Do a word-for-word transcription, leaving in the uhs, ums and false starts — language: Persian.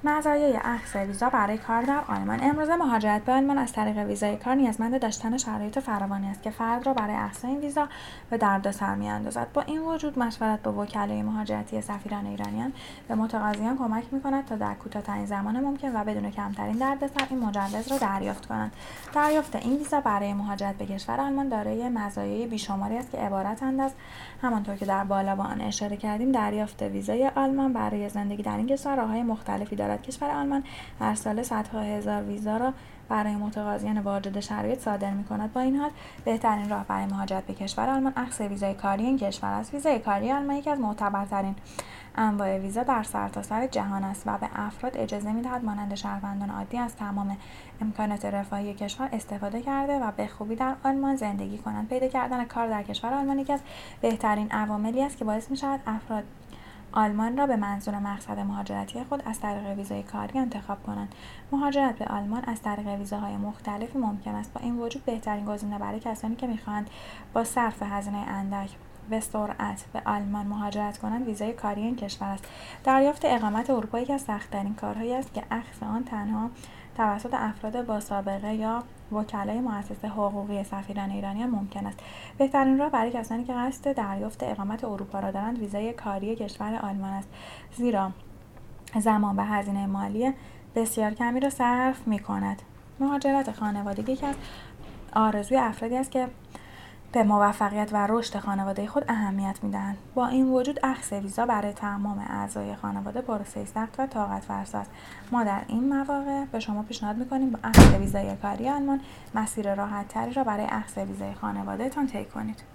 مزایای اخذ ویزا برای کار در آلمان. امروزه مهاجرت به آلمان از طریق ویزای کار نیازمند داشتن شرایط فراوانی است که فرد را برای اخذ این ویزا به دردسر می‌اندازد. با این وجود مشورت با وکلای مهاجرتی سفیران ایرانیان به متقاضیان کمک می‌کند تا در کوتاه‌ترین زمان ممکن و بدون کمترین دردسر این مجوز را دریافت کنند. دریافت این ویزا برای مهاجرت به کشور آلمان دارای مزایای بیشماری است که عبارتند از همانطور که در بالا به آن اشاره کردیم، دریافت ویزای آلمان برای زندگی در این کشور راه‌های مختلفی دارد. کشور آلمان هر سال صدها هزار ویزا را برای متقاضیان واجد شرایط صادر می‌کند. با این حال بهترین راه برای مهاجرت به کشور آلمان اخذ ویزای کاری این کشور است. ویزای کاری آلمان یکی از معتبرترین انواع ویزا در سرتاسر جهان است و به افراد اجازه می‌دهد مانند شهروندان عادی از تمام امکانات رفاهی کشور استفاده کرده و به خوبی در آلمان زندگی کنند. پیدا کردن کار در کشور آلمان یکی از بهترین عواملی است که باعث می‌شود افراد آلمان را به منظور مقصد مهاجرتی خود از طریق ویزای کاری انتخاب کنند. مهاجرت به آلمان از طریق ویزاهای مختلفی ممکن است. با این وجود بهترین گزینه برای کسانی که می‌خواهند با صرف هزینه اندک به سرعت به آلمان مهاجرت کنند ویزای کاری این کشور است. دریافت اقامت اروپا یکی از سخت‌ترین کارهایی است که اخذ آن تنها توسط افراد با سابقه یا وکلای مؤسسه حقوقی سفیران ایرانیان ممکن است. بهترین راه برای کسانی که قصد دریافت اقامت اروپا را دارند ویزای کاری کشور آلمان است، زیرا زمان و هزینه مالی بسیار کمی را صرف می‌کند. مهاجرت خانوادگی که از آرزوی افرادی است که به موفقیت و رشد خانواده خود اهمیت می‌دهند. با این وجود اخذ ویزا برای تمام اعضای خانواده پروسه‌ای سخت و طاقت فرسا است. ما در این مواقع به شما پیشنهاد می‌کنیم با اخذ ویزای کاری آلمان مسیر راحت‌تری را برای اخذ ویزای خانواده‌تان طی کنید.